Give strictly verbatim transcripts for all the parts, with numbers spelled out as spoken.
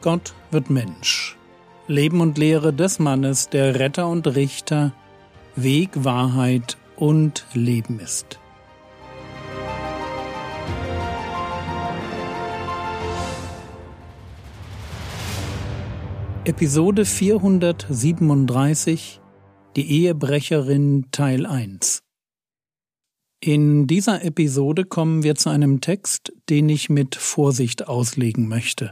Gott wird Mensch. Leben und Lehre des Mannes, der Retter und Richter, Weg, Wahrheit und Leben ist. Episode vierhundertsiebenunddreißig, die Ehebrecherin Teil eins. In dieser Episode kommen wir zu einem Text, den ich mit Vorsicht auslegen möchte.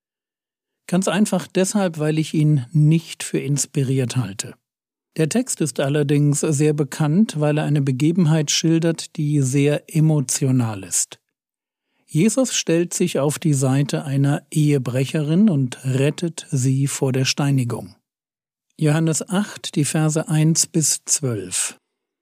Ganz einfach deshalb, weil ich ihn nicht für inspiriert halte. Der Text ist allerdings sehr bekannt, weil er eine Begebenheit schildert, die sehr emotional ist. Jesus stellt sich auf die Seite einer Ehebrecherin und rettet sie vor der Steinigung. Johannes acht, die Verse eins bis zwölf.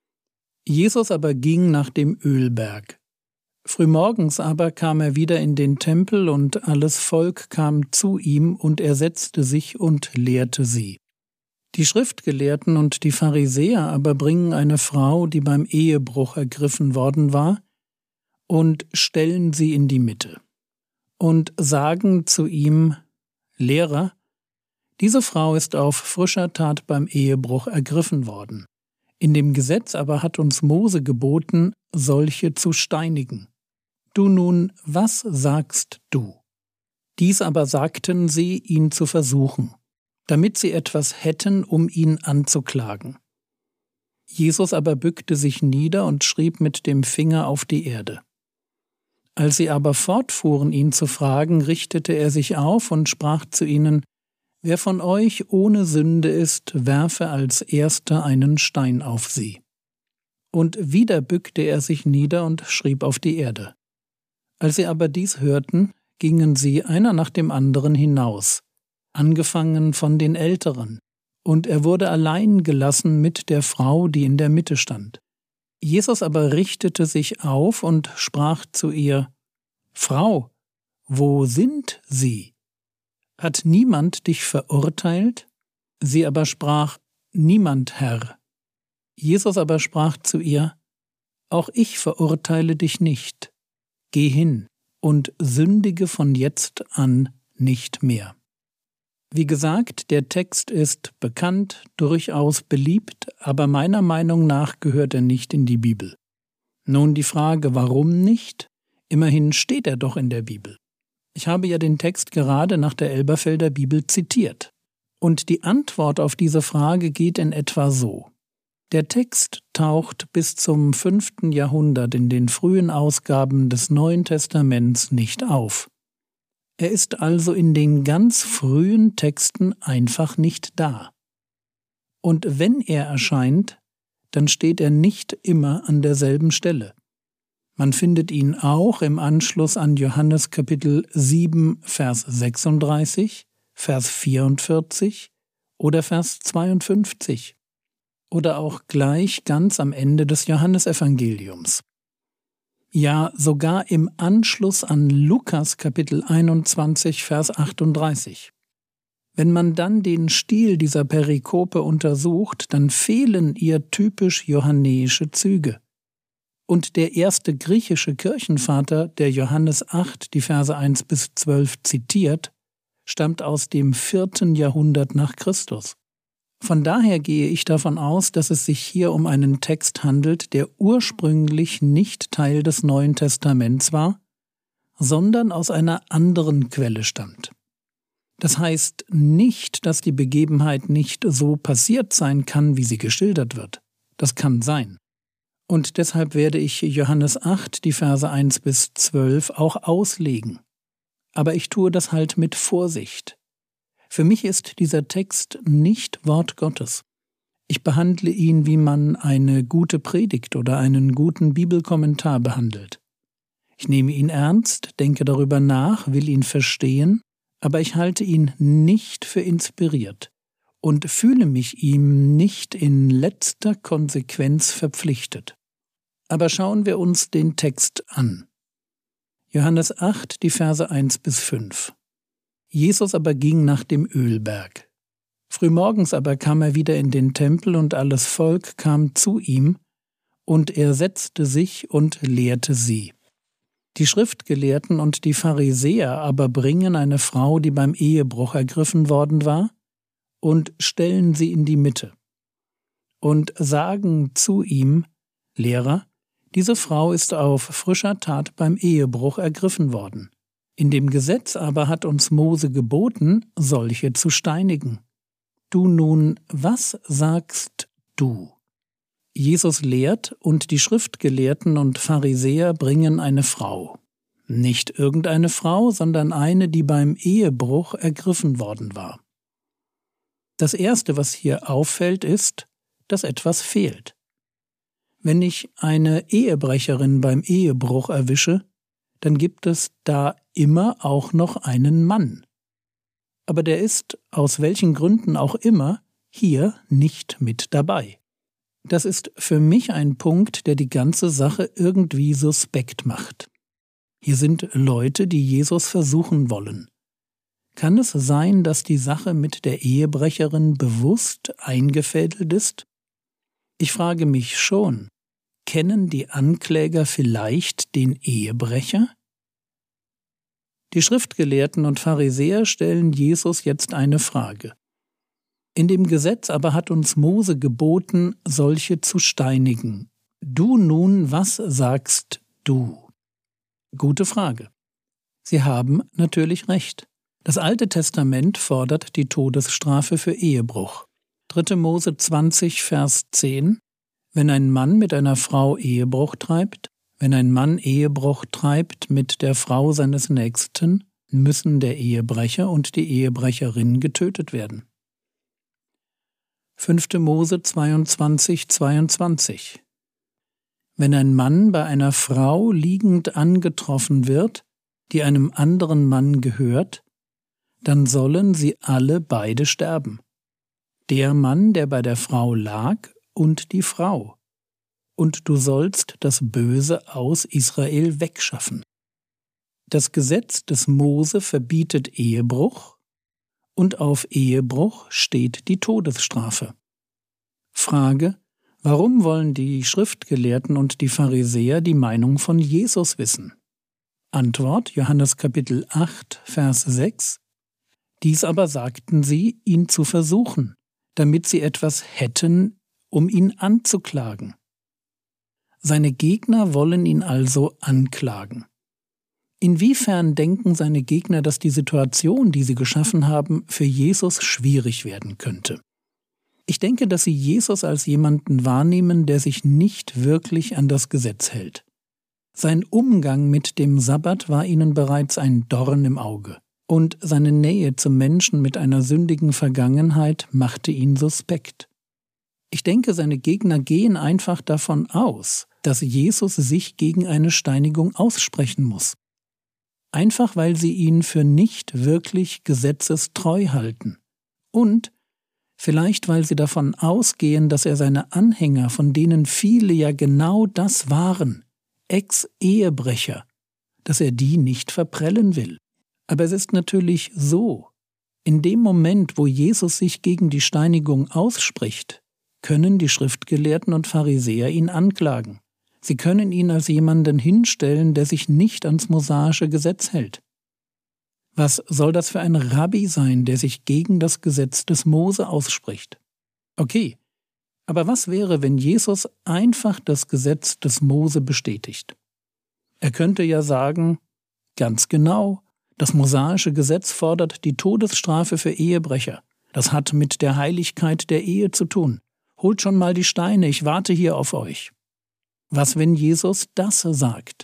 Jesus aber ging nach dem Ölberg. Frühmorgens aber kam er wieder in den Tempel, und alles Volk kam zu ihm, und er setzte sich und lehrte sie. Die Schriftgelehrten und die Pharisäer aber bringen eine Frau, die beim Ehebruch ergriffen worden war, und stellen sie in die Mitte und sagen zu ihm: Lehrer, diese Frau ist auf frischer Tat beim Ehebruch ergriffen worden. In dem Gesetz aber hat uns Mose geboten, solche zu steinigen. Du nun, was sagst du? Dies aber sagten sie, ihn zu versuchen, damit sie etwas hätten, um ihn anzuklagen. Jesus aber bückte sich nieder und schrieb mit dem Finger auf die Erde. Als sie aber fortfuhren, ihn zu fragen, richtete er sich auf und sprach zu ihnen: Wer von euch ohne Sünde ist, werfe als Erster einen Stein auf sie. Und wieder bückte er sich nieder und schrieb auf die Erde. Als sie aber dies hörten, gingen sie einer nach dem anderen hinaus, angefangen von den Älteren, und er wurde allein gelassen mit der Frau, die in der Mitte stand. Jesus aber richtete sich auf und sprach zu ihr: Frau, wo sind sie? Hat niemand dich verurteilt? Sie aber sprach: Niemand, Herr. Jesus aber sprach zu ihr: Auch ich verurteile dich nicht. Geh hin und sündige von jetzt an nicht mehr. Wie gesagt, der Text ist bekannt, durchaus beliebt, aber meiner Meinung nach gehört er nicht in die Bibel. Nun die Frage, warum nicht? Immerhin steht er doch in der Bibel. Ich habe ja den Text gerade nach der Elberfelder Bibel zitiert. Und die Antwort auf diese Frage geht in etwa so. Der Text taucht bis zum fünften Jahrhundert in den frühen Ausgaben des Neuen Testaments nicht auf. Er ist also in den ganz frühen Texten einfach nicht da. Und wenn er erscheint, dann steht er nicht immer an derselben Stelle. Man findet ihn auch im Anschluss an Johannes Kapitel sieben, Vers sechsunddreißig, Vers vierundvierzig oder Vers zweiundfünfzig. Oder auch gleich ganz am Ende des Johannesevangeliums. Ja, sogar im Anschluss an Lukas Kapitel einundzwanzig, Vers achtunddreißig. Wenn man dann den Stil dieser Perikope untersucht, dann fehlen ihr typisch johannäische Züge. Und der erste griechische Kirchenvater, der Johannes acht, die Verse eins bis zwölf zitiert, stammt aus dem vierten Jahrhundert nach Christus. Von daher gehe ich davon aus, dass es sich hier um einen Text handelt, der ursprünglich nicht Teil des Neuen Testaments war, sondern aus einer anderen Quelle stammt. Das heißt nicht, dass die Begebenheit nicht so passiert sein kann, wie sie geschildert wird. Das kann sein. Und deshalb werde ich Johannes acht, die Verse eins bis zwölf, auch auslegen. Aber ich tue das halt mit Vorsicht. Für mich ist dieser Text nicht Wort Gottes. Ich behandle ihn, wie man eine gute Predigt oder einen guten Bibelkommentar behandelt. Ich nehme ihn ernst, denke darüber nach, will ihn verstehen, aber ich halte ihn nicht für inspiriert und fühle mich ihm nicht in letzter Konsequenz verpflichtet. Aber schauen wir uns den Text an. Johannes acht, die Verse eins bis fünf. Jesus aber ging nach dem Ölberg. Frühmorgens aber kam er wieder in den Tempel, und alles Volk kam zu ihm, und er setzte sich und lehrte sie. Die Schriftgelehrten und die Pharisäer aber bringen eine Frau, die beim Ehebruch ergriffen worden war, und stellen sie in die Mitte und sagen zu ihm: Lehrer, diese Frau ist auf frischer Tat beim Ehebruch ergriffen worden. In dem Gesetz aber hat uns Mose geboten, solche zu steinigen. Du nun, was sagst du? Jesus lehrt, und die Schriftgelehrten und Pharisäer bringen eine Frau. Nicht irgendeine Frau, sondern eine, die beim Ehebruch ergriffen worden war. Das Erste, was hier auffällt, ist, dass etwas fehlt. Wenn ich eine Ehebrecherin beim Ehebruch erwische, dann gibt es da immer auch noch einen Mann. Aber der ist, aus welchen Gründen auch immer, hier nicht mit dabei. Das ist für mich ein Punkt, der die ganze Sache irgendwie suspekt macht. Hier sind Leute, die Jesus versuchen wollen. Kann es sein, dass die Sache mit der Ehebrecherin bewusst eingefädelt ist? Ich frage mich schon, kennen die Ankläger vielleicht den Ehebrecher? Die Schriftgelehrten und Pharisäer stellen Jesus jetzt eine Frage. In dem Gesetz aber hat uns Mose geboten, solche zu steinigen. Du nun, was sagst du? Gute Frage. Sie haben natürlich recht. Das Alte Testament fordert die Todesstrafe für Ehebruch. dritter Mose zwanzig, Vers zehn. Wenn ein Mann mit einer Frau Ehebruch treibt, wenn ein Mann Ehebruch treibt mit der Frau seines Nächsten, müssen der Ehebrecher und die Ehebrecherin getötet werden. fünfter Mose zweiundzwanzig, zweiundzwanzig. Wenn ein Mann bei einer Frau liegend angetroffen wird, die einem anderen Mann gehört, dann sollen sie alle beide sterben. Der Mann, der bei der Frau lag, und die Frau. Und du sollst das Böse aus Israel wegschaffen. Das Gesetz des Mose verbietet Ehebruch, und auf Ehebruch steht die Todesstrafe. Frage: Warum wollen die Schriftgelehrten und die Pharisäer die Meinung von Jesus wissen? Antwort: Johannes Kapitel acht, Vers sechs. Dies aber sagten sie, ihn zu versuchen, damit sie etwas hätten, um ihn anzuklagen. Seine Gegner wollen ihn also anklagen. Inwiefern denken seine Gegner, dass die Situation, die sie geschaffen haben, für Jesus schwierig werden könnte? Ich denke, dass sie Jesus als jemanden wahrnehmen, der sich nicht wirklich an das Gesetz hält. Sein Umgang mit dem Sabbat war ihnen bereits ein Dorn im Auge, und seine Nähe zum Menschen mit einer sündigen Vergangenheit machte ihn suspekt. Ich denke, seine Gegner gehen einfach davon aus, dass Jesus sich gegen eine Steinigung aussprechen muss. Einfach weil sie ihn für nicht wirklich gesetzestreu halten. Und vielleicht weil sie davon ausgehen, dass er seine Anhänger, von denen viele ja genau das waren, Ex-Ehebrecher, dass er die nicht verprellen will. Aber es ist natürlich so, in dem Moment, wo Jesus sich gegen die Steinigung ausspricht, können die Schriftgelehrten und Pharisäer ihn anklagen. Sie können ihn als jemanden hinstellen, der sich nicht ans mosaische Gesetz hält. Was soll das für ein Rabbi sein, der sich gegen das Gesetz des Mose ausspricht? Okay, aber was wäre, wenn Jesus einfach das Gesetz des Mose bestätigt? Er könnte ja sagen, ganz genau, das mosaische Gesetz fordert die Todesstrafe für Ehebrecher. Das hat mit der Heiligkeit der Ehe zu tun. Holt schon mal die Steine, ich warte hier auf euch. Was, wenn Jesus das sagt?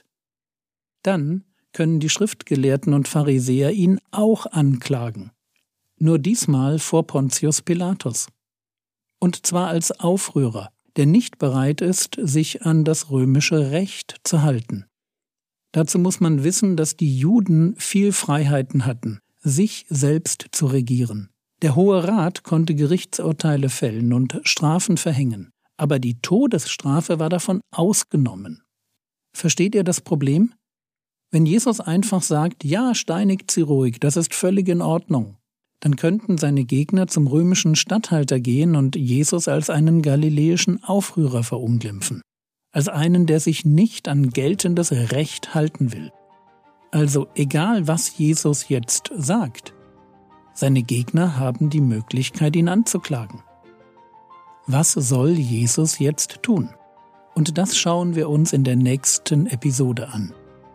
Dann können die Schriftgelehrten und Pharisäer ihn auch anklagen. Nur diesmal vor Pontius Pilatus. Und zwar als Aufrührer, der nicht bereit ist, sich an das römische Recht zu halten. Dazu muss man wissen, dass die Juden viel Freiheiten hatten, sich selbst zu regieren. Der Hohe Rat konnte Gerichtsurteile fällen und Strafen verhängen, aber die Todesstrafe war davon ausgenommen. Versteht ihr das Problem? Wenn Jesus einfach sagt, ja, steinigt sie ruhig, das ist völlig in Ordnung, dann könnten seine Gegner zum römischen Statthalter gehen und Jesus als einen galiläischen Aufrührer verunglimpfen. als einen, der sich nicht an geltendes Recht halten will. Also egal, was Jesus jetzt sagt, seine Gegner haben die Möglichkeit, ihn anzuklagen. Was soll Jesus jetzt tun? Und das schauen wir uns in der nächsten Episode an.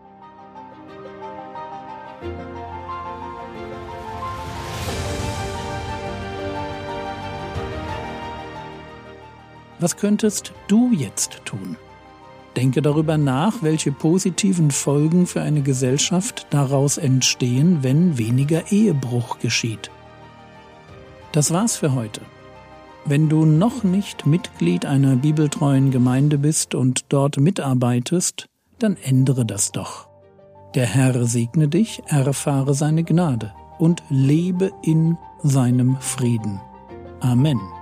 Was könntest du jetzt tun? Denke darüber nach, welche positiven Folgen für eine Gesellschaft daraus entstehen, wenn weniger Ehebruch geschieht. Das war's für heute. Wenn du noch nicht Mitglied einer bibeltreuen Gemeinde bist und dort mitarbeitest, dann ändere das doch. Der Herr segne dich, erfahre seine Gnade und lebe in seinem Frieden. Amen.